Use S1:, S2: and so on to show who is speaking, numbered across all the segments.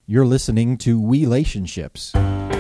S1: You're listening to Relationships.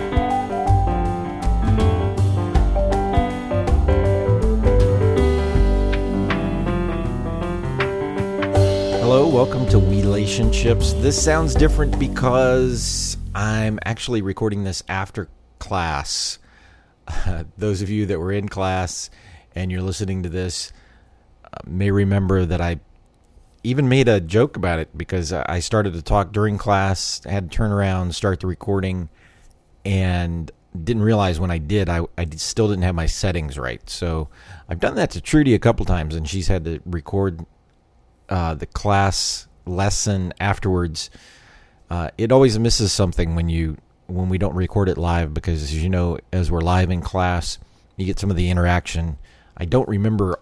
S1: Hello, welcome to Relationships. This sounds different because I'm actually recording this after class. Those of you that were in class and you're listening to this may remember that I even made a joke about it because I started to talk during class, had to turn around, start the recording, and didn't realize when I did, I still didn't have my settings right. So I've done that to Trudy a couple times, and she's had to record the class lesson afterwards. It always misses something when we don't record it live because, as you know, as we're live in class, you get some of the interaction. I don't remember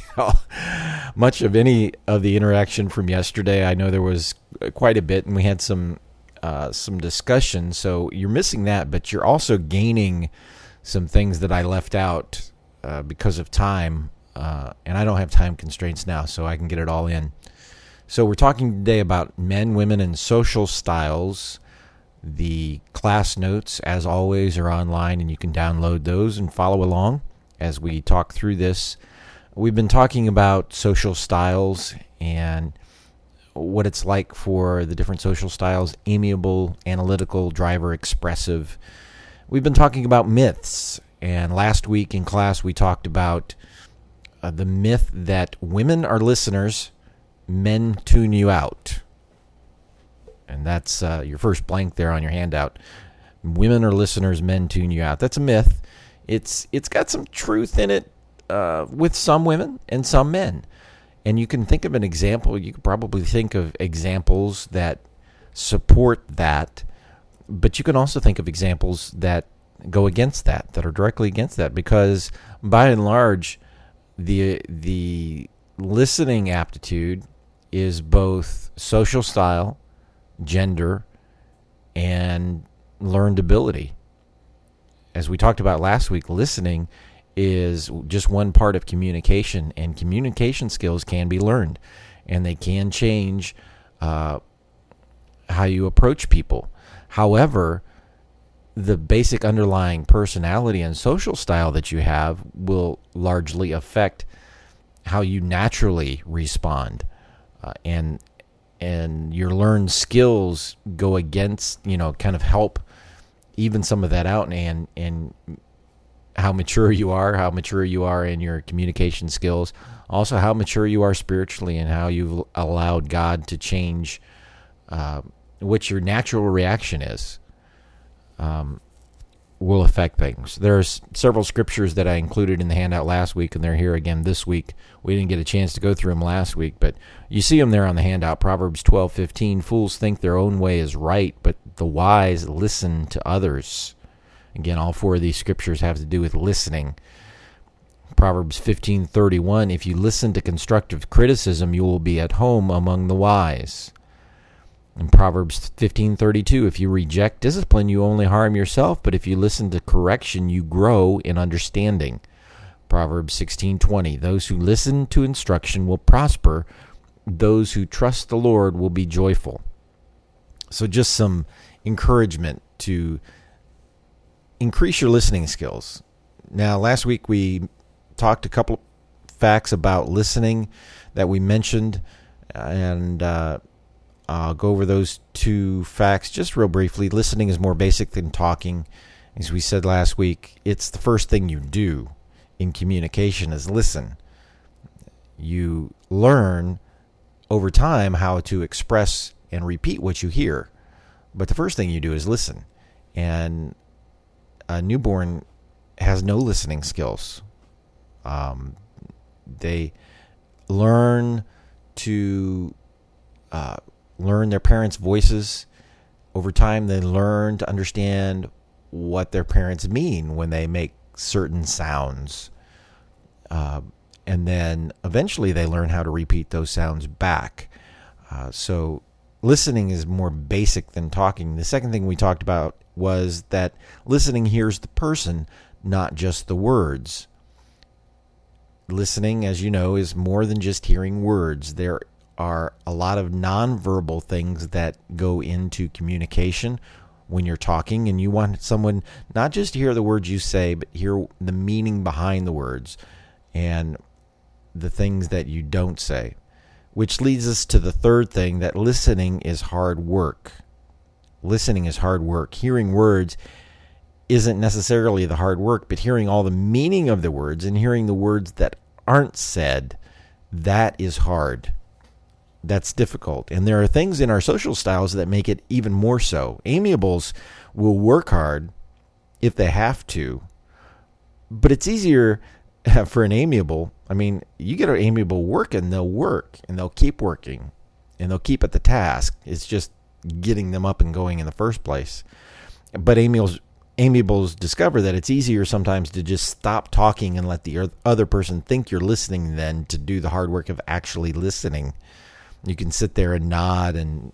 S1: much of any of the interaction from yesterday. I know there was quite a bit, and we had some discussion. So you're missing that, but you're also gaining some things that I left out because of time. And I don't have time constraints now, so I can get it all in. So we're talking today about men, women, and social styles. The class notes, as always, are online, and you can download those and follow along as we talk through this. We've been talking about social styles and what it's like for the different social styles: amiable, analytical, driver, expressive. We've been talking about myths, and last week in class we talked about the myth that women are listeners, men tune you out. And that's your first blank there on your handout. Women are listeners, men tune you out. That's a myth. It's got some truth in it with some women and some men. And you can think of an example. You could probably think of examples that support that. But you can also think of examples that go against that are directly against that. Because by and large, the listening aptitude is both social style, gender, and learned ability. As we talked about last week, listening is just one part of communication, and communication skills can be learned, and they can change how you approach people. However, the basic underlying personality and social style that you have will largely affect how you naturally respond, and your learned skills go against, kind of help even some of that out, and how mature you are in your communication skills, also how mature you are spiritually, and how you've allowed God to change what your natural reaction is. Will affect things. There's several scriptures that I included in the handout last week, and they're here again this week. We didn't get a chance to go through them last week, but you see them there on the handout. Proverbs 12:15, fools think their own way is right, but the wise listen to others. Again, all four of these scriptures have to do with listening. Proverbs 15:31, if you listen to constructive criticism, you will be at home among the wise. In Proverbs 15:32, if you reject discipline, you only harm yourself, but if you listen to correction, you grow in understanding. Proverbs 16:20, those who listen to instruction will prosper. Those who trust the Lord will be joyful. So just some encouragement to increase your listening skills. Now, last week we talked a couple of facts about listening that we mentioned, and I'll go over those two facts just real briefly. Listening is more basic than talking. As we said last week, it's the first thing you do in communication is listen. You learn over time how to express and repeat what you hear, but the first thing you do is listen. And a newborn has no listening skills. They learn to learn their parents' voices. Over time, they learn to understand what their parents mean when they make certain sounds. And then eventually they learn how to repeat those sounds back. So listening is more basic than talking. The second thing we talked about was that listening hears the person, not just the words. Listening, as you know, is more than just hearing words. There are a lot of nonverbal things that go into communication when you're talking, and you want someone not just to hear the words you say, but hear the meaning behind the words and the things that you don't say. Which leads us to the third thing, that listening is hard work. Listening is hard work. Hearing words isn't necessarily the hard work, but hearing all the meaning of the words and hearing the words that aren't said, that is hard. That's difficult. And there are things in our social styles that make it even more so. Amiables will work hard if they have to, but it's easier for an amiable. I mean, you get an amiable working, they'll work and they'll keep working and they'll keep at the task. It's just getting them up and going in the first place. But amiables discover that it's easier sometimes to just stop talking and let the other person think you're listening than to do the hard work of actually listening. You can sit there and nod and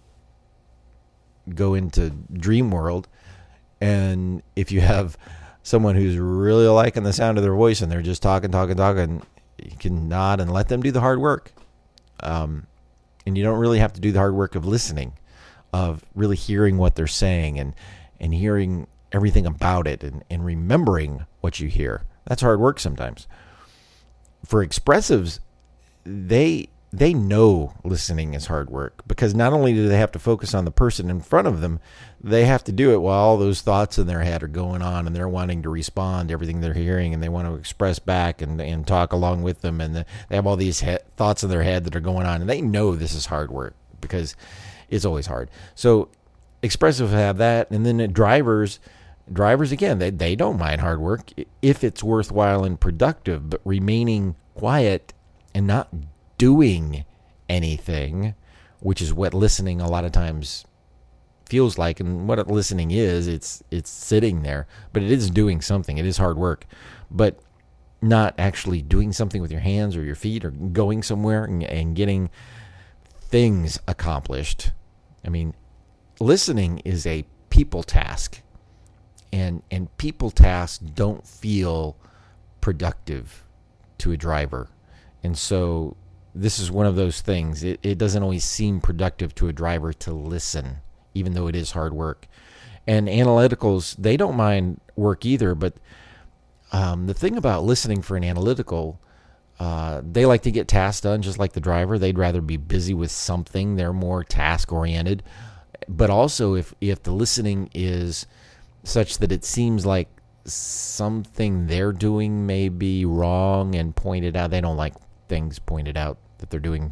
S1: go into dream world. And if you have someone who's really liking the sound of their voice and they're just talking, you can nod and let them do the hard work. And you don't really have to do the hard work of listening, of really hearing what they're saying and hearing everything about it and remembering what you hear. That's hard work sometimes. For expressives, they know listening is hard work, because not only do they have to focus on the person in front of them, they have to do it while all those thoughts in their head are going on and they're wanting to respond to everything they're hearing and they want to express back and talk along with them, and they have all these thoughts in their head that are going on, and they know this is hard work because it's always hard. So expressives have that, and then drivers again, they don't mind hard work if it's worthwhile and productive, but remaining quiet and not doing anything, which is what listening a lot of times feels like, and what listening is, it's sitting there, but it is doing something. It is hard work, but not actually doing something with your hands or your feet or going somewhere and getting things accomplished. I mean, listening is a people task, and people tasks don't feel productive to a driver, and so this is one of those things. It doesn't always seem productive to a driver to listen, even though it is hard work. And analyticals, they don't mind work either, but the thing about listening for an analytical, they like to get tasks done just like the driver. They'd rather be busy with something. They're more task-oriented. But also, if the listening is such that it seems like something they're doing may be wrong and pointed out, they don't like things pointed out that they're doing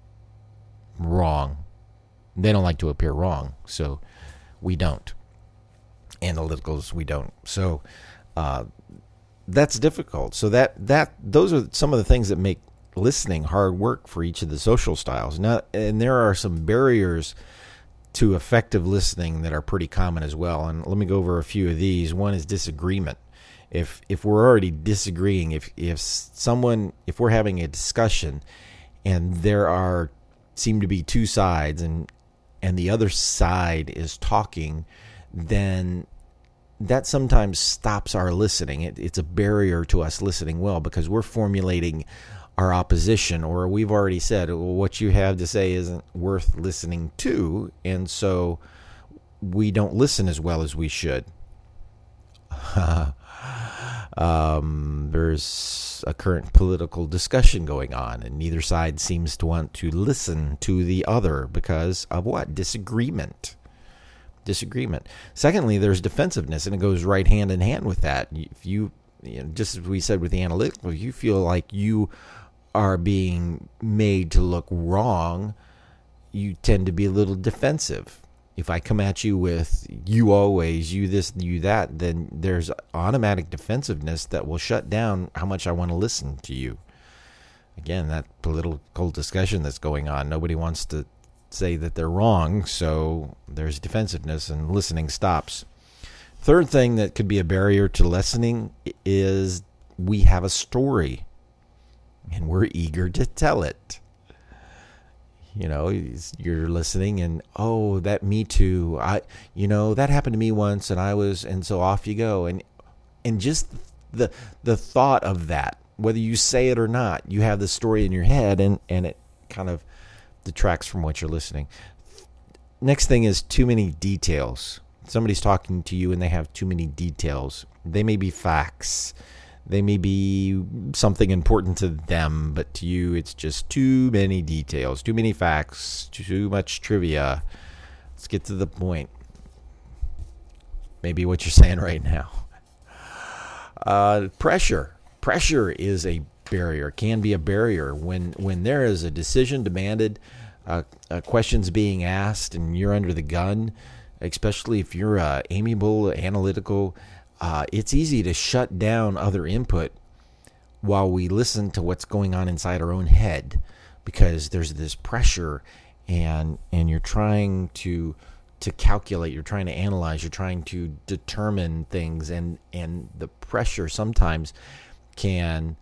S1: wrong. They don't like to appear wrong, so we don't. Analyticals, we don't. So that's difficult. So those are some of the things that make listening hard work for each of the social styles. Now, and there are some barriers to effective listening that are pretty common as well. And let me go over a few of these. One is disagreement. If we're already disagreeing, if we're having a discussion and there seem to be two sides and the other side is talking, then that sometimes stops our listening. It's a barrier to us listening well, because we're formulating our opposition, or we've already said, well, what you have to say isn't worth listening to, and so we don't listen as well as we should. There's a current political discussion going on, and neither side seems to want to listen to the other because of what? Disagreement. Secondly, there's defensiveness, and it goes right hand in hand with that. If you just as we said with the analytical, you feel like you are being made to look wrong, you tend to be a little defensive. If I come at you with you always, you this, you that, then there's automatic defensiveness that will shut down how much I want to listen to you. Again, that political discussion that's going on, nobody wants to say that they're wrong, so there's defensiveness and listening stops. Third thing that could be a barrier to listening is we have a story and we're eager to tell it. You know, you're listening and, oh, that me too. That happened to me once and so off you go. And just the thought of that, whether you say it or not, you have the story in your head and it kind of detracts from what you're listening. Next thing is too many details. Somebody's talking to you and they have too many details. They may be facts. They may be something important to them, but to you it's just too many details, too many facts, too much trivia. Let's get to the point. Maybe what you're saying right now. Pressure. Pressure is a barrier, can be a barrier. When there is a decision demanded, questions being asked, and you're under the gun, especially if you're amiable, analytical, it's easy to shut down other input while we listen to what's going on inside our own head, because there's this pressure, and you're trying to calculate, you're trying to analyze, you're trying to determine things, and the pressure sometimes can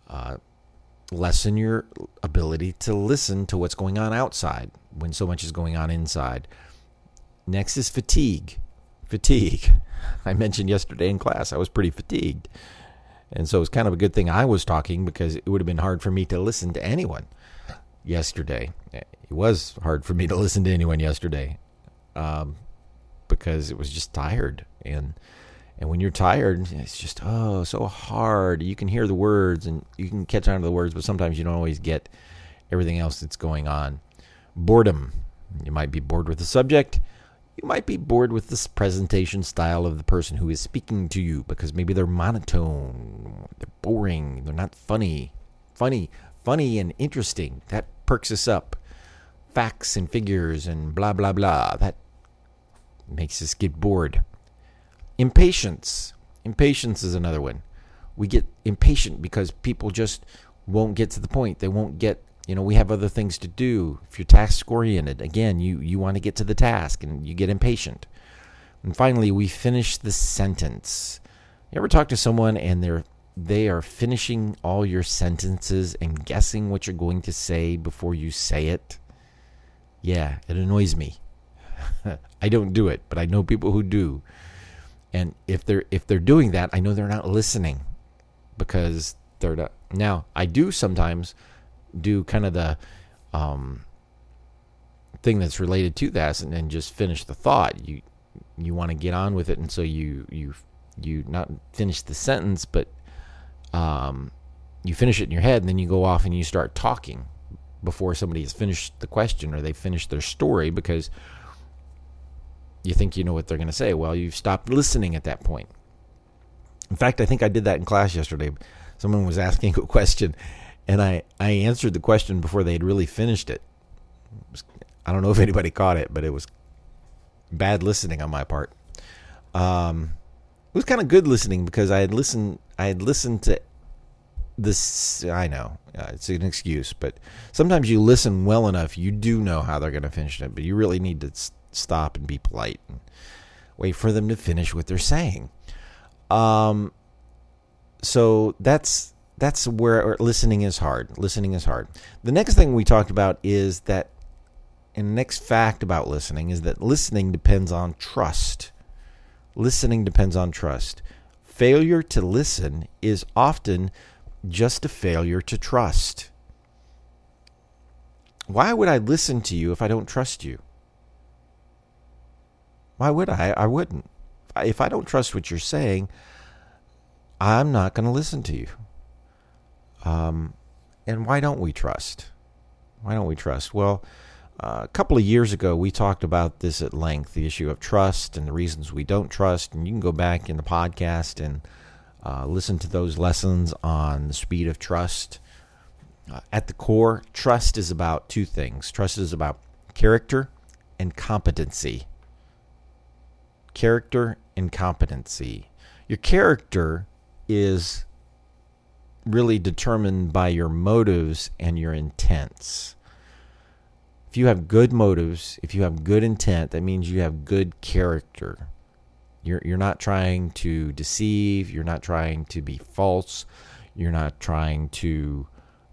S1: lessen your ability to listen to what's going on outside when so much is going on inside. Next is fatigue. Fatigue. I mentioned yesterday in class I was pretty fatigued. And so it's kind of a good thing I was talking, because it would have been hard for me to listen to anyone yesterday. It was hard for me to listen to anyone yesterday because it was just tired. And when you're tired, it's just, so hard. You can hear the words and you can catch on to the words, but sometimes you don't always get everything else that's going on. Boredom. You might be bored with the subject. You might be bored with this presentation style of the person who is speaking to you, because maybe they're monotone, they're boring, they're not funny. Funny and interesting. That perks us up. Facts and figures and blah, blah, blah. That makes us get bored. Impatience. Impatience is another one. We get impatient because people just won't get to the point. They won't get, we have other things to do. If you're task-oriented, again, you want to get to the task and you get impatient. And finally, we finish the sentence. You ever talk to someone and they are finishing all your sentences and guessing what you're going to say before you say it? Yeah, it annoys me. I don't do it, but I know people who do. And if they're doing that, I know they're not listening, because they're not. Now, I do sometimes do kind of the thing that's related to that, and then just finish the thought. You want to get on with it, and so you not finish the sentence, but you finish it in your head, and then you go off and you start talking before somebody has finished the question or they finished their story, because you think you know what they're going to say. Well, you've stopped listening at that point. In fact, I think I did that in class yesterday. Someone was asking a question, and I answered the question before they had really finished it. I don't know if anybody caught it, but it was bad listening on my part. It was kind of good listening, because I had listened to this. I know it's an excuse, but sometimes you listen well enough, you do know how they're going to finish it, but you really need to stop and be polite and wait for them to finish what they're saying. So that's where listening is hard. Listening is hard. The next thing we talked about is that, and the next fact about listening is that listening depends on trust. Listening depends on trust. Failure to listen is often just a failure to trust. Why would I listen to you if I don't trust you? Why would I? I wouldn't. If I don't trust what you're saying, I'm not going to listen to you. And why don't we trust? Why don't we trust? Well, a couple of years ago, we talked about this at length, the issue of trust and the reasons we don't trust. And you can go back in the podcast and listen to those lessons on the speed of trust. At the core, trust is about two things. Trust is about character and competency. Character and competency. Your character is really determined by your motives and your intents. If you have good motives, if you have good intent, that means you have good character. You're not trying to deceive. You're not trying to be false. You're not trying to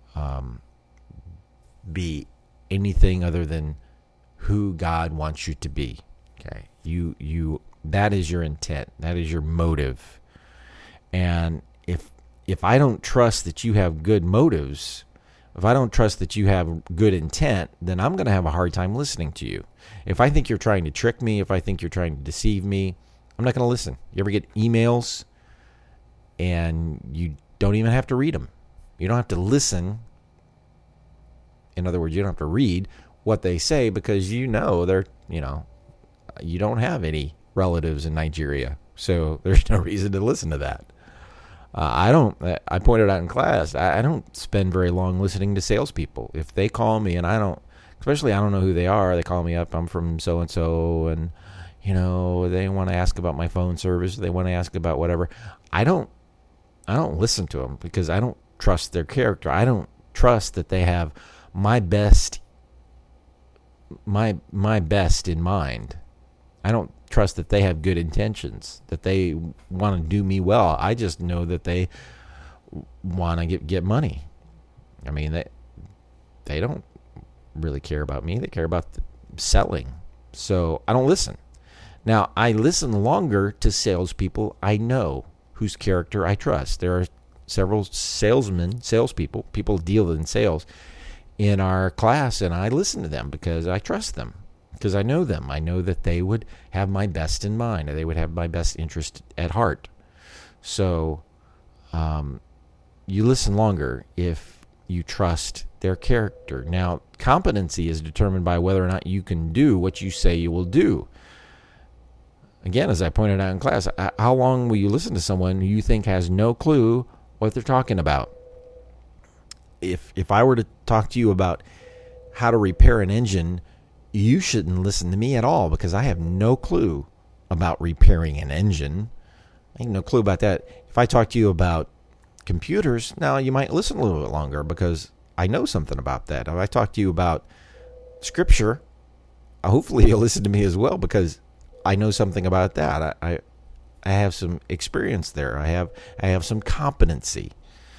S1: be anything other than who God wants you to be. Okay, you that is your intent. That is your motive. And if I don't trust that you have good motives, If I don't trust that you have good intent, then I'm going to have a hard time listening to you. If I think you're trying to trick me, if I think you're trying to deceive me, I'm not going to listen. You ever get emails and you don't even have to read them? You don't have to listen. In other words, you don't have to read what they say because you know you don't have any relatives in Nigeria. So there's no reason to listen to that. I pointed out in class, I don't spend very long listening to salespeople. If they call me and I don't know who they are, they call me up, I'm from so-and-so, and, they want to ask about my phone service, they want to ask about whatever. I don't listen to them because I don't trust their character. I don't trust that they have my best in mind. I don't trust that they have good intentions, that they want to do me well. I just know that they want to get money. I mean, they don't really care about me. They care about selling. So I don't listen. Now, I listen longer to salespeople I know, whose character I trust. There are several salespeople, people deal in sales in our class, and I listen to them because I trust them. Because I know them. I know that they would have my best in mind. They would have my best interest at heart. So you listen longer if you trust their character. Now, competency is determined by whether or not you can do what you say you will do. Again, as I pointed out in class, how long will you listen to someone who you think has no clue what they're talking about? If I were to talk to you about how to repair an engine, you shouldn't listen to me at all because I have no clue about repairing an engine. I have no clue about that. If I talk to you about computers, now you might listen a little bit longer because I know something about that. If I talk to you about Scripture, hopefully you'll listen to me as well because I know something about that. I have some experience there. I have some competency.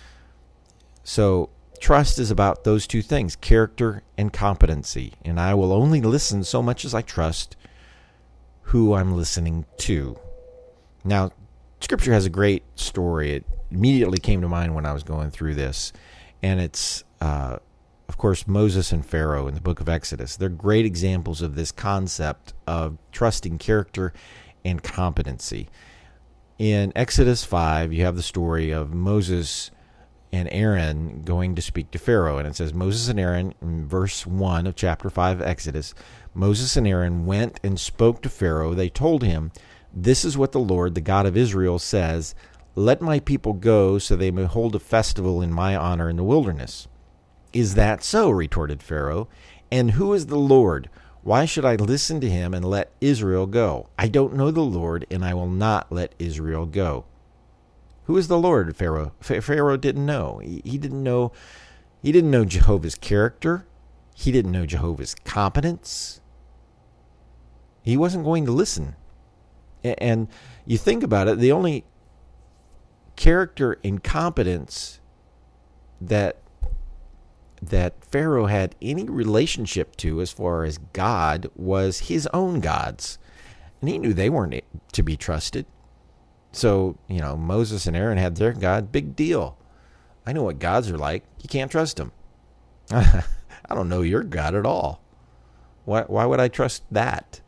S1: So trust is about those two things, character and competency. And I will only listen so much as I trust who I'm listening to. Now, Scripture has a great story. It immediately came to mind when I was going through this. And it's, of course, Moses and Pharaoh in the book of Exodus. They're great examples of this concept of trusting character and competency. In Exodus 5, you have the story of Moses and Aaron going to speak to Pharaoh. And it says, Moses and Aaron, in verse 1 of chapter 5 of Exodus, Moses and Aaron went and spoke to Pharaoh. They told him, "This is what the Lord, the God of Israel, says, let my people go so they may hold a festival in my honor in the wilderness." "Is that so?" retorted Pharaoh. "And who is the Lord? Why should I listen to him and let Israel go? I don't know the Lord, and I will not let Israel go." Who is the Lord, Pharaoh? Pharaoh didn't know. He didn't know Jehovah's character. He didn't know Jehovah's competence. He wasn't going to listen. And you think about it, the only character and competence that Pharaoh had any relationship to as far as God was his own gods. And he knew they weren't to be trusted. So, Moses and Aaron had their God. Big deal. I know what gods are like. You can't trust them. I don't know your God at all. Why would I trust that?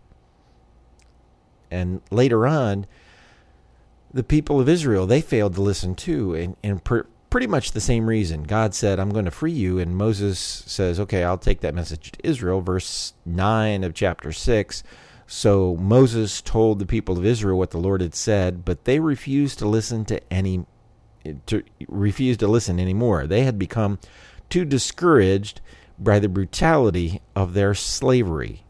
S1: And later on, the people of Israel, they failed to listen too. And pretty much the same reason. God said, "I'm going to free you." And Moses says, "Okay, I'll take that message to Israel." Verse 9 of chapter 6. So Moses told the people of Israel what the Lord had said, but they refused to listen anymore. They had become too discouraged by the brutality of their slavery.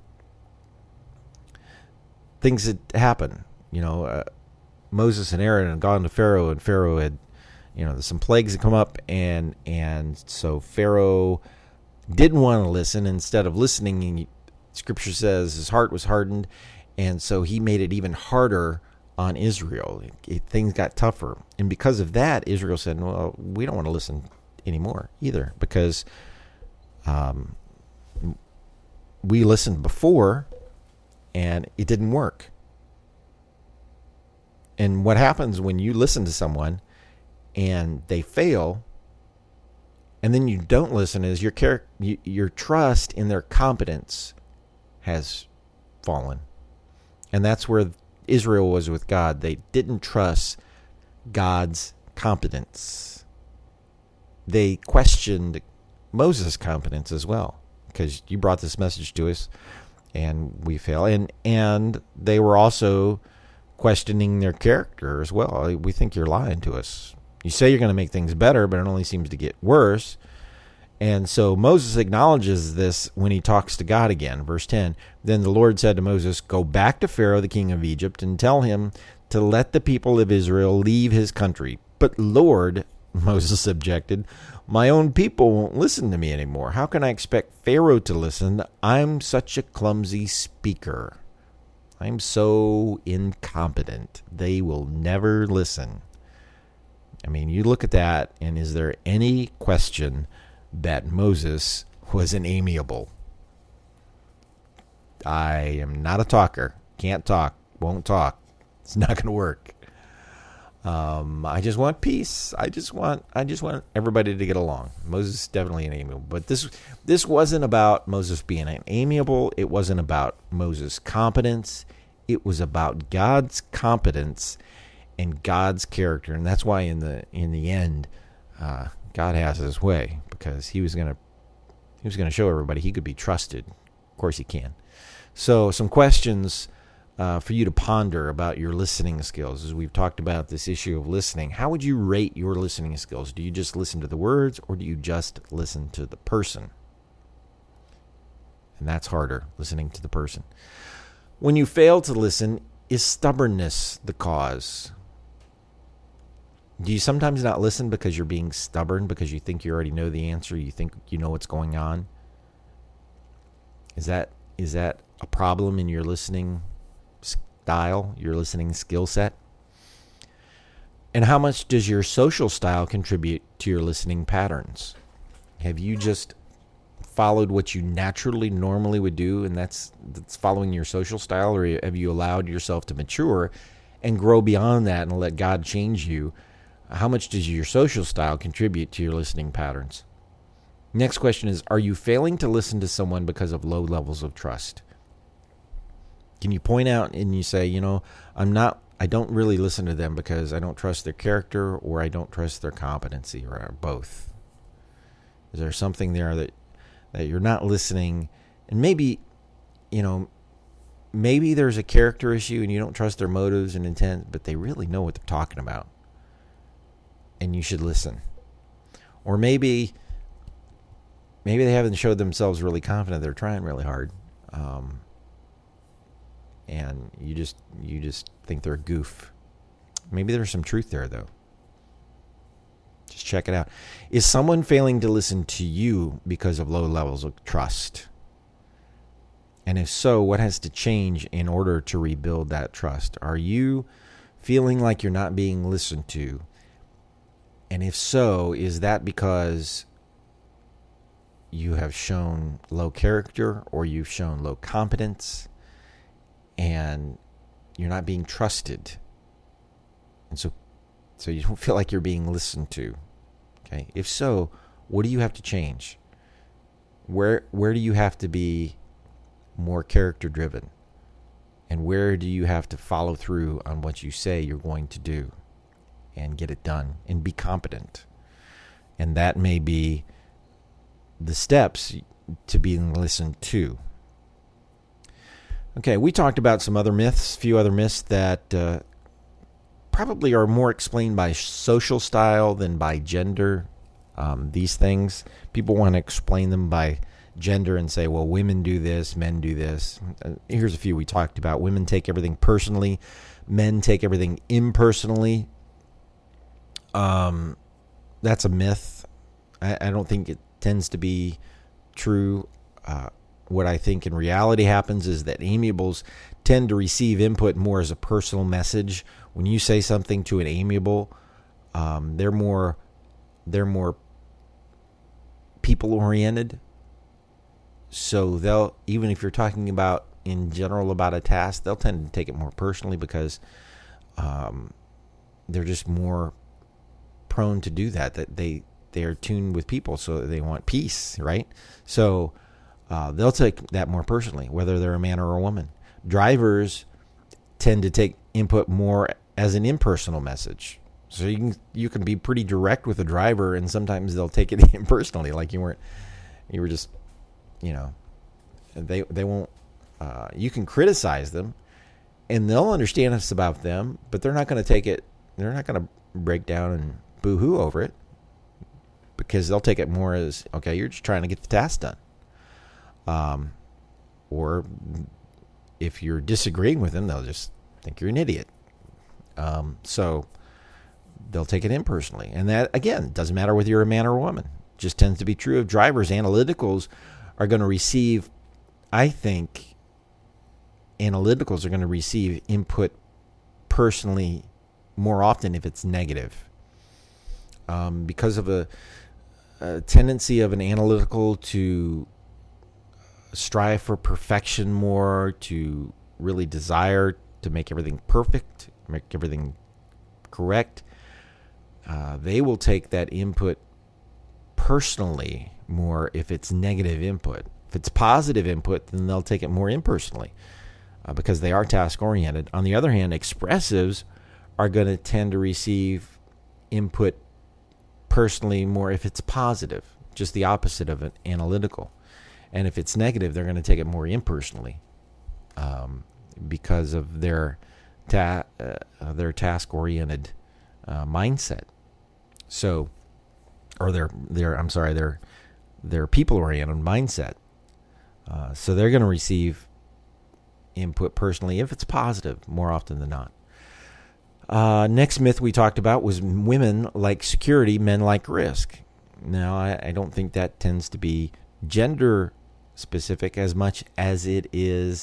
S1: Things had happened. Moses and Aaron had gone to Pharaoh, and Pharaoh had, there's some plagues that come up, and so Pharaoh didn't want to listen. Instead of listening, Scripture says his heart was hardened, and so he made it even harder on Israel. Things got tougher. And because of that, Israel said, "Well, we don't want to listen anymore either," because we listened before, and it didn't work. And what happens when you listen to someone and they fail, and then you don't listen is your trust in their competence has fallen. And that's where Israel was with God. They didn't trust God's competence. They questioned Moses' competence as well, because you brought this message to us and we fail. And they were also questioning their character as well. We think you're lying to us. You say you're going to make things better, but it only seems to get worse. And so Moses acknowledges this when he talks to God again. Verse 10, then the Lord said to Moses, go back to Pharaoh, the king of Egypt, and tell him to let the people of Israel leave his country. But Lord, Moses objected, my own people won't listen to me anymore. How can I expect Pharaoh to listen? I'm such a clumsy speaker. I'm so incompetent. They will never listen. I mean, you look at that, and is there any question that Moses was an amiable? I am not a talker. Can't talk. Won't talk. It's not going to work. I just want peace. I just want everybody to get along. Moses is definitely an amiable, but this wasn't about Moses being an amiable. It wasn't about Moses' competence. It was about God's competence and God's character, and that's why in the end, God has his way, because he was going to show everybody he could be trusted. Of course, he can. So, some questions for you to ponder about your listening skills. As we've talked about this issue of listening, how would you rate your listening skills? Do you just listen to the words, or do you just listen to the person? And that's harder, listening to the person. When you fail to listen, is stubbornness the cause? Do you sometimes not listen because you're being stubborn, because you think you already know the answer, you think you know what's going on? Is that a problem in your listening style, your listening skill set? And how much does your social style contribute to your listening patterns? Have you just followed what you normally would do, and that's following your social style, or have you allowed yourself to mature and grow beyond that and let God change you? How much does your social style contribute to your listening patterns? Next question is, are you failing to listen to someone because of low levels of trust? Can you point out and you say, I don't really listen to them because I don't trust their character, or I don't trust their competency, or both? Is there something there that you're not listening? And maybe there's a character issue and you don't trust their motives and intent, but they really know what they're talking about, and you should listen. Or maybe they haven't showed themselves really confident. They're trying really hard, and you just think they're a goof. Maybe there's some truth there, though. Just check it out. Is someone failing to listen to you because of low levels of trust? And if so, what has to change in order to rebuild that trust? Are you feeling like you're not being listened to? And if so, is that because you have shown low character, or you've shown low competence, and you're not being trusted? And so you don't feel like you're being listened to. Okay? If so, what do you have to change? Where do you have to be more character driven? And where do you have to follow through on what you say you're going to do and get it done and be competent? And that may be the steps to being listened to. Okay, we talked about some other myths, a few other myths that probably are more explained by social style than by gender. These things, people want to explain them by gender and say, well, women do this, men do this. Here's a few we talked about. Women take everything personally. Men take everything impersonally. That's a myth. I don't think it tends to be true. What I think in reality happens is that amiables tend to receive input more as a personal message. When you say something to an amiable, they're more people-oriented. So they'll, even if you're talking about in general about a task, they'll tend to take it more personally because they're just more prone to do that. That they're tuned with people, so they want peace, right? So they'll take that more personally, whether they're a man or a woman. Drivers tend to take input more as an impersonal message. So you can be pretty direct with a driver, and sometimes they'll take it impersonally, like you were just, they won't. You can criticize them, and they'll understand it's about them, but they're not going to take it. They're not going to break down and boo-hoo over it, because they'll take it more as, okay, you're just trying to get the task done. Or if you're disagreeing with them, they'll just think you're an idiot. So they'll take it impersonally. And that, again, doesn't matter whether you're a man or a woman. It just tends to be true of drivers. Analyticals are going to receive, I think, analyticals are going to receive input personally more often if it's negative. Because of a tendency of an analytical to strive for perfection more, to really desire to make everything perfect, make everything correct, they will take that input personally more if it's negative input. If it's positive input, then they'll take it more impersonally because they are task-oriented. On the other hand, expressives are going to tend to receive input personally more if it's positive, just the opposite of an analytical. And if it's negative, they're going to take it more impersonally because of their task-oriented mindset. So, or their people-oriented mindset. So they're going to receive input personally if it's positive more often than not. Next myth we talked about was women like security, men like risk. Now, I don't think that tends to be gender specific as much as it is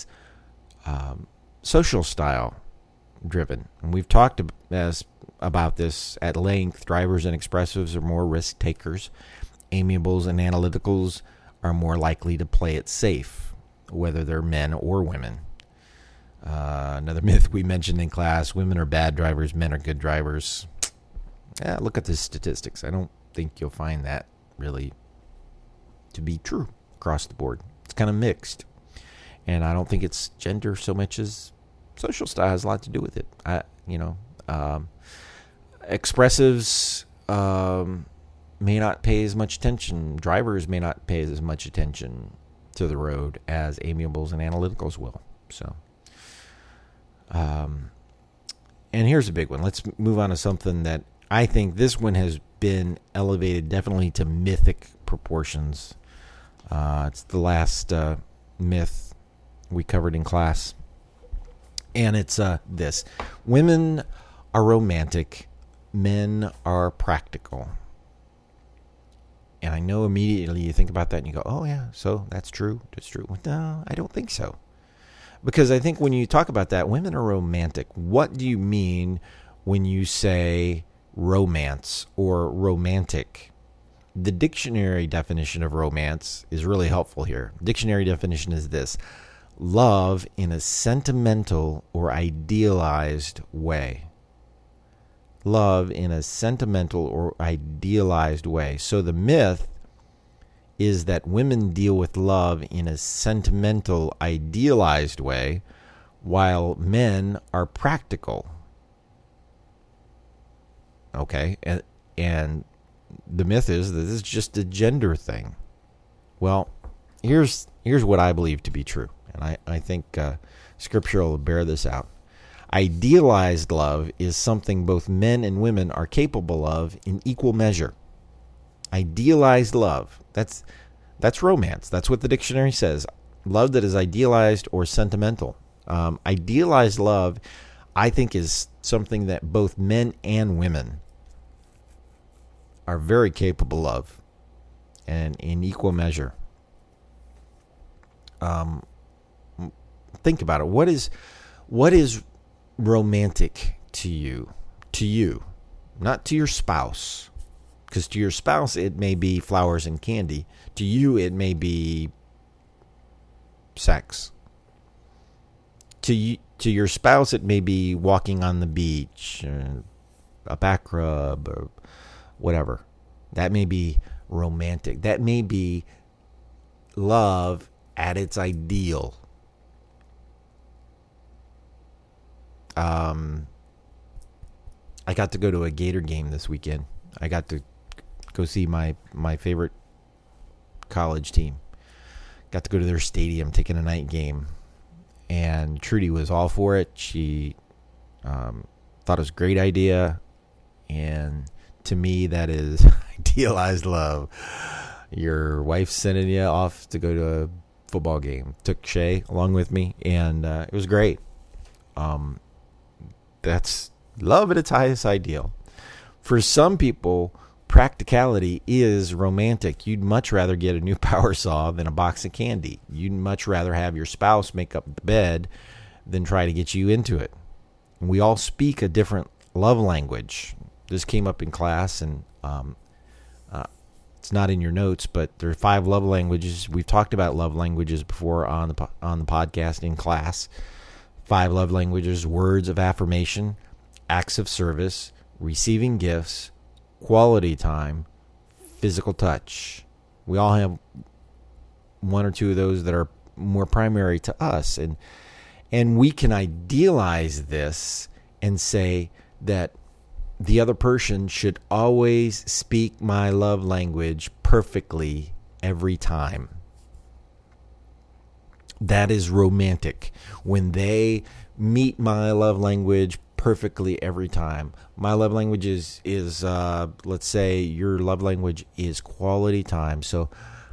S1: social style driven. And we've talked about this at length. Drivers and expressives are more risk takers. Amiables and analyticals are more likely to play it safe, whether they're men or women. Another myth we mentioned in class, women are bad drivers, men are good drivers. Look at the statistics. I don't think you'll find that really to be true across the board. It's kind of mixed. And I don't think it's gender so much as social style has a lot to do with it. Expressives may not pay as much attention. Drivers may not pay as much attention to the road as amiables and analyticals will. So, and here's a big one. Let's move on to something that I think this one has been elevated definitely to mythic proportions. It's the last myth we covered in class. And it's this. Women are romantic. Men are practical. And I know immediately you think about that and you go, oh, yeah, so that's true. That's true. No, I don't think so. Because I think when you talk about that, women are romantic. What do you mean when you say romance or romantic? The dictionary definition of romance is really helpful here. Dictionary definition is this: love in a sentimental or idealized way. Love in a sentimental or idealized way. So the myth is that women deal with love in a sentimental, idealized way, while men are practical. Okay, and the myth is that this is just a gender thing. Well, here's what I believe to be true, and I think Scripture will bear this out. Idealized love is something both men and women are capable of in equal measure. Idealized love, that's romance. That's what the dictionary says. Love that is idealized or sentimental. Idealized love, I think, is something that both men and women are very capable of, and in equal measure. Think about it. What is romantic to you? To you, not to your spouse. Because to your spouse, it may be flowers and candy. To you, it may be sex. To your spouse, it may be walking on the beach, or a back rub, or whatever. That may be romantic. That may be love at its ideal. I got to go to a Gator game this weekend. I got to go see my favorite college team. Got to go to their stadium, taking a night game. And Trudy was all for it. She thought it was a great idea. And to me, that is idealized love. Your wife sending you off to go to a football game. Took Shay along with me, and it was great. That's love at its highest ideal. For some people, practicality is romantic. You'd much rather get a new power saw than a box of candy. You'd much rather have your spouse make up the bed than try to get you into it. We all speak a different love language. This came up in class, and it's not in your notes, but there are 5 love languages. We've talked about love languages before on the podcast in class. 5 love languages: words of affirmation, acts of service, receiving gifts, quality time, physical touch. We all have one or two of those that are more primary to us, and we can idealize this and say that the other person should always speak my love language perfectly every time. That is romantic. When they meet my love language perfectly every time. My love language is let's say your love language is quality time. So,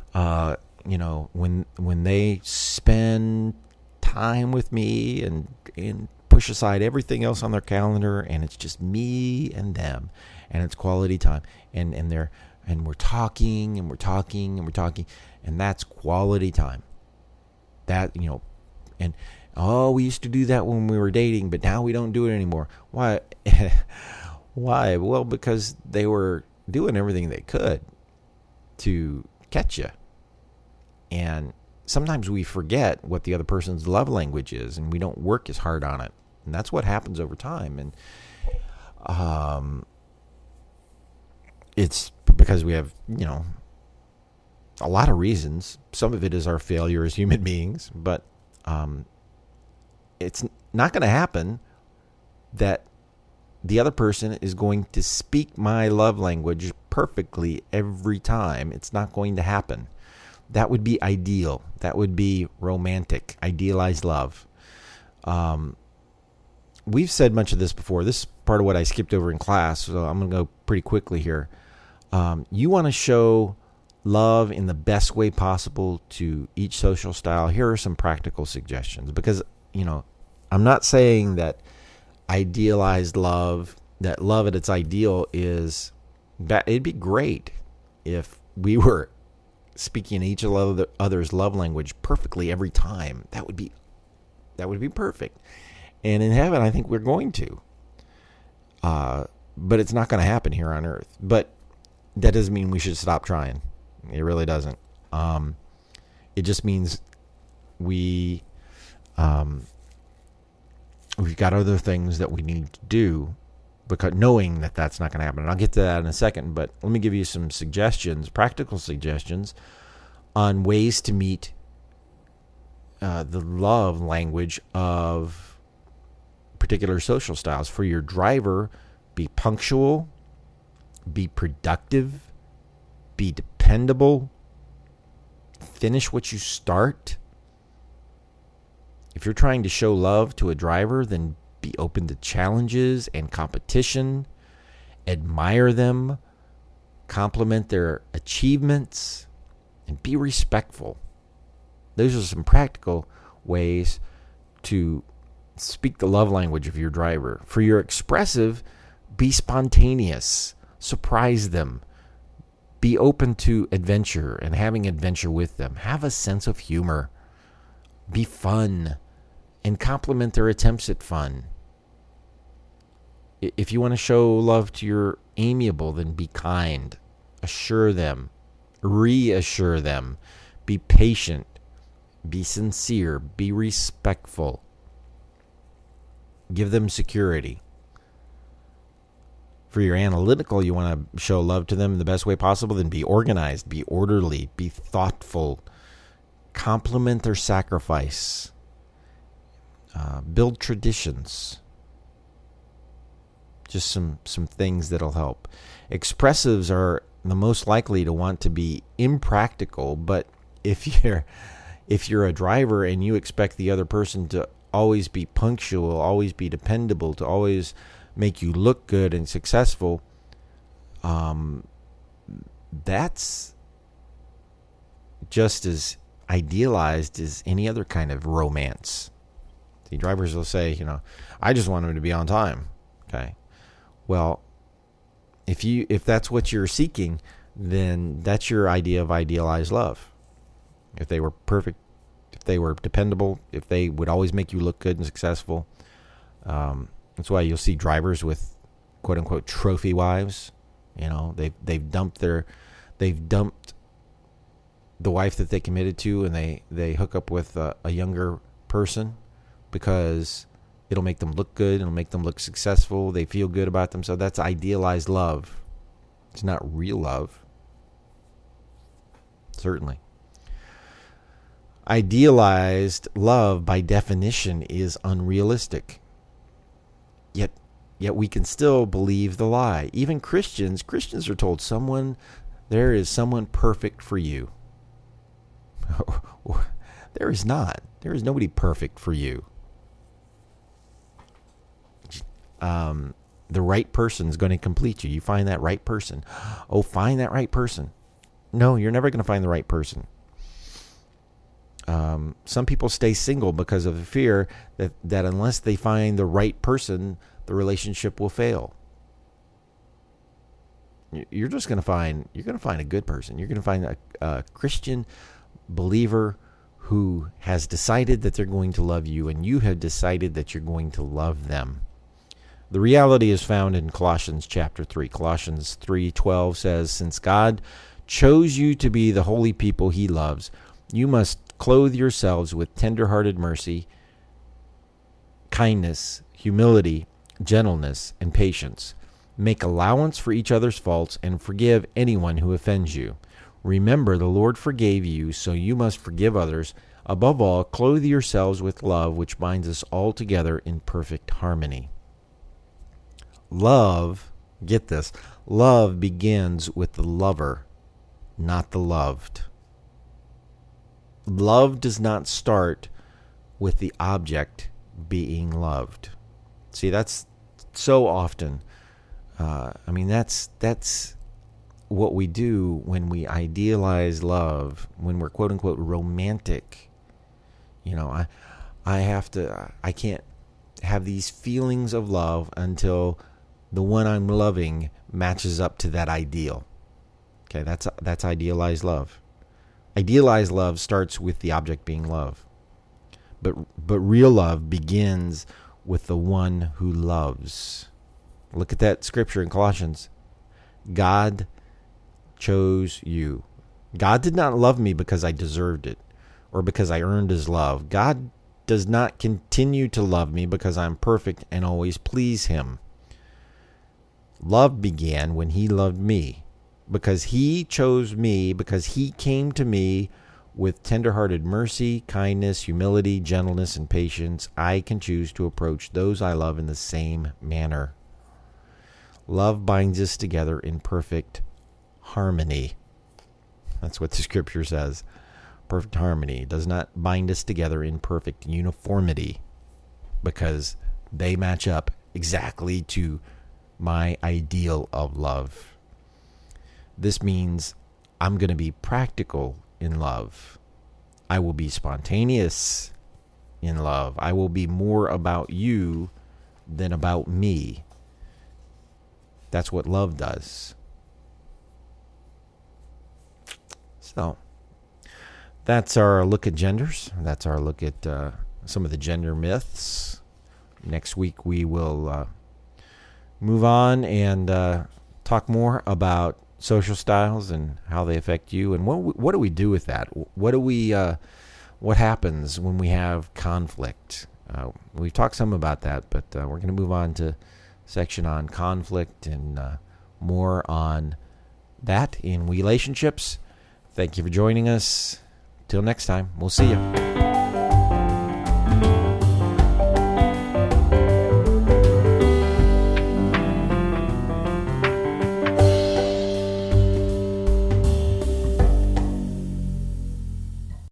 S1: when they spend time with me and push aside everything else on their calendar, and it's just me and them, and it's quality time, and we're talking and we're talking and we're talking, and that's quality time. That, and we used to do that when we were dating, but now we don't do it anymore. Why? Why? Well, because they were doing everything they could to catch you. And sometimes we forget what the other person's love language is, and we don't work as hard on it. And that's what happens over time. And it's because we have, a lot of reasons. Some of it is our failure as human beings, but it's not going to happen that the other person is going to speak my love language perfectly every time. It's not going to happen. That would be ideal. That would be romantic, idealized love. We've said much of this before. This is part of what I skipped over in class, so I'm going to go pretty quickly here. You want to show love in the best way possible to each social style. Here are some practical suggestions, because, I'm not saying that idealized love, that love at its ideal is that. It'd be great if we were speaking each other's love language perfectly every time. That would be perfect. And in heaven, I think we're going to. But it's not going to happen here on earth. But that doesn't mean we should stop trying. It really doesn't. It just means we've got other things that we need to do, because knowing that that's not going to happen. And I'll get to that in a second, but let me give you some suggestions, practical suggestions on ways to meet the love language of particular social styles. For your driver, be punctual, be productive, be dependable, finish what you start. If you're trying to show love to a driver, then be open to challenges and competition. Admire them, compliment their achievements, and be respectful. Those are some practical ways to speak the love language of your driver. For your expressive, be spontaneous. Surprise them. Be open to adventure and having adventure with them. Have a sense of humor. Be fun and compliment their attempts at fun. If you want to show love to your amiable, then be kind. Assure them. Reassure them. Be patient. Be sincere. Be respectful. Give them security. For your analytical, you want to show love to them in the best way possible, then be organized, be orderly, be thoughtful, compliment their sacrifice, build traditions. Just some things that'll help. Expressives are the most likely to want to be impractical, but if you're a driver and you expect the other person to always be punctual, always be dependable, to always make you look good and successful, that's just as idealized as any other kind of romance. The drivers will say, I just want them to be on time. Okay. Well, if that's what you're seeking, then that's your idea of idealized love. If they were perfect, if they were dependable, if they would always make you look good and successful, that's why you'll see drivers with quote unquote trophy wives. They've dumped the wife that they committed to, and they hook up with a younger person because it'll make them look good. It'll make them look successful. They feel good about themselves. That's idealized love. It's not real love. Certainly. Idealized love, by definition, is unrealistic. Yet we can still believe the lie. Even Christians are told there is someone perfect for you. There is not. There is nobody perfect for you. The right person is going to complete you. You find that right person. Oh, find that right person. No, you're never going to find the right person. Some people stay single because of the fear that unless they find the right person, the relationship will fail. You're going to find a good person. You're going to find a Christian believer who has decided that they're going to love you, and you have decided that you're going to love them. The reality is found in Colossians chapter 3. Colossians 3:12 says, "Since God chose you to be the holy people he loves, you must clothe yourselves with tender-hearted mercy, kindness, humility, gentleness, and patience. Make allowance for each other's faults and forgive anyone who offends you. Remember, the Lord forgave you, so you must forgive others. Above all, clothe yourselves with love, which binds us all together in perfect harmony." Love, get this, love begins with the lover, not the loved. Love does not start with the object being loved. See, that's so often, that's what we do when we idealize love, when we're quote unquote romantic. I can't have these feelings of love until the one I'm loving matches up to that ideal. Okay, that's idealized love. Idealized love starts with the object being love. But real love begins with the one who loves. Look at that scripture in Colossians. God chose you. God did not love me because I deserved it or because I earned his love. God does not continue to love me because I'm perfect and always please him. Love began when he loved me, because he chose me, because he came to me with tender-hearted mercy, kindness, humility, gentleness, and patience. I can choose to approach those I love in the same manner. Love binds us together in perfect harmony. That's what the scripture says. Perfect harmony. It does not bind us together in perfect uniformity, because they match up exactly to my ideal of love. This means I'm going to be practical in love. I will be spontaneous in love. I will be more about you than about me. That's what love does. So, that's our look at genders. That's our look at some of the gender myths. Next week we will move on and talk more about social styles and how they affect you, and what do we do with that? What happens when we have conflict? We've talked some about that, but we're going to move on to section on conflict and more on that in relationships. Thank you for joining us. Till next time, we'll see you.